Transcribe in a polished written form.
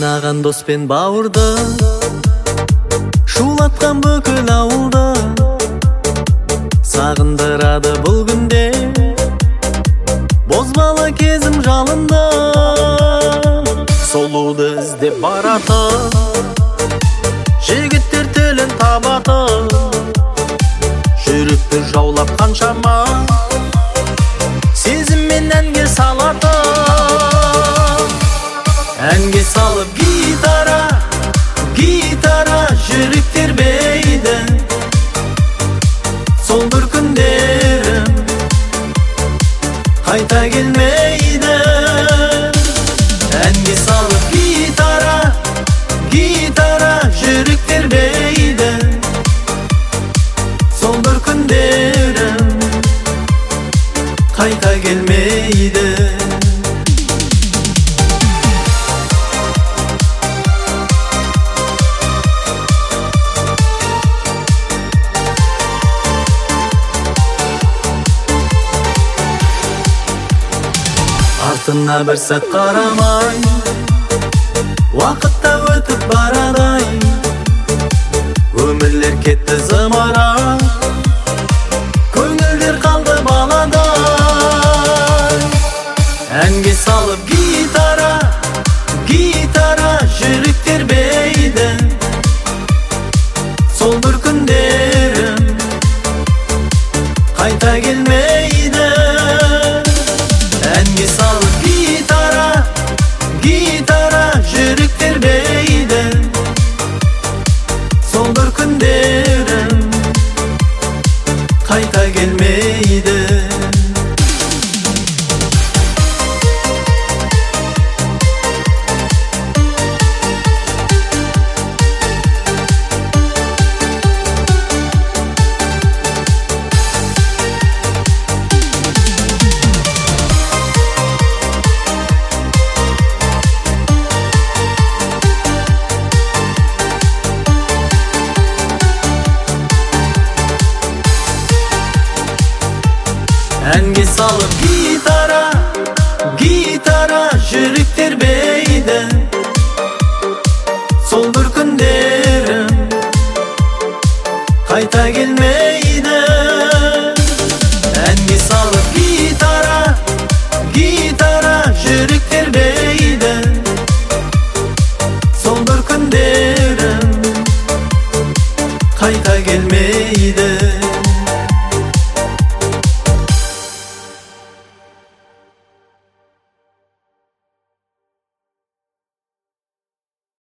Кыйнаган дос пен бауырды, шулаткан бүкүл ауылды. Сагындырады бул күндө боз бала кезим жалында. Солууду издеп баратып, жигиттер телен табатып, жүрөктү жаулап канчама сезим мен әнге салатып. Әнге салып гитара, гитара жүрөктер бейді. Сол бір күндерім қайта келмейді. Әнге салып гитара, гитара жүрөктер бейді. Сол бір күндерім қайта келмейді. Артына бір сәт қарамай, уақытта өтіп барадай, өмірлер кетті зымырап, көңілдер қалды баладай. Әнге салып гитара, гитара жүрөктер бейді. Сол бір күндерім қайта келмейді. Әнге салып гитара, гитара жүрөктер бейді. Сол бір күндерім қайта келмейді. Әнге салып гитара, гитара жүрөктер бейді. Сол бір күндерім қайта келмейді. Әнге салып гитара, гитара жүрөктер бейді. Сол бір күндерім қайта келмейді.